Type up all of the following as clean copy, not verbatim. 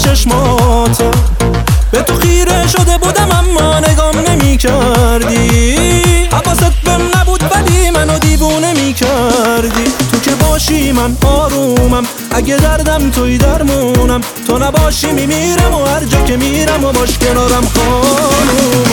چشمات، به تو خیره شده بودم اما نگام نمی کردی. حواست بهم نبود ولی منو دیوونه می کردی. تو که باشی من آرومم، اگه دردم توی درمونم. تو نباشی میمیرم و هر جا که میرم و باش کنارم خانومم.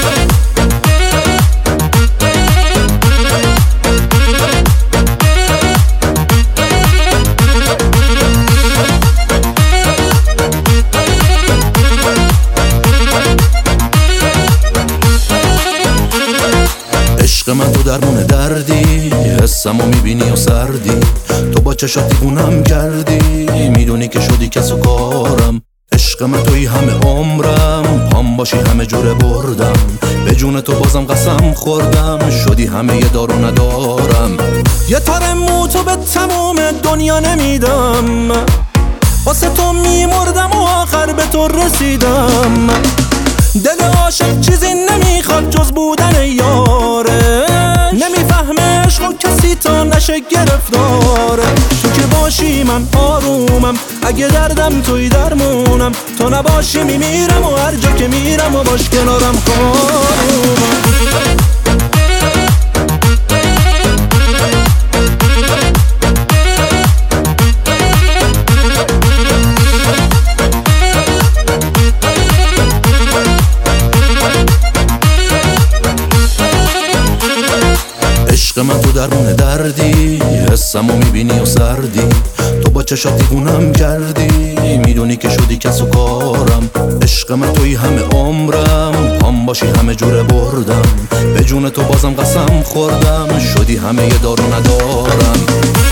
عشق من تو درمون دردی، حسمو میبینی و سردی. تو با چشات دیوونم کردی، میدونی که شدی کس و کارم. عشق من توی همه عمرم، پام باشی همه جوره بردم. به جون تو بازم قسم خوردم، شدی همه یه دار و ندارم. یه تار مو تو به تموم دنیا نمیدم، واسه تو میمردم و آخر به تو رسیدم. دل عاشق چیزی نمیخواد جز بودن یاره، نمیفهمه عشق و کسی تا نشه گرفتاره. تو که باشی من آرومم، اگه دردم توی درمونم. تو نباشی میمیرم و هر جا که میرم و باش کنارم خانومم. عشق من تو درمون دردی، حسمو میبینی و سردی. تو با چشات دیوونم کردی، میدونی که شدی کس و کارم. عشق من توی همه عمرم، پام باشی همه جوره بردم. به جون تو بازم قسم خوردم، شدی همه یه دار و ندارم.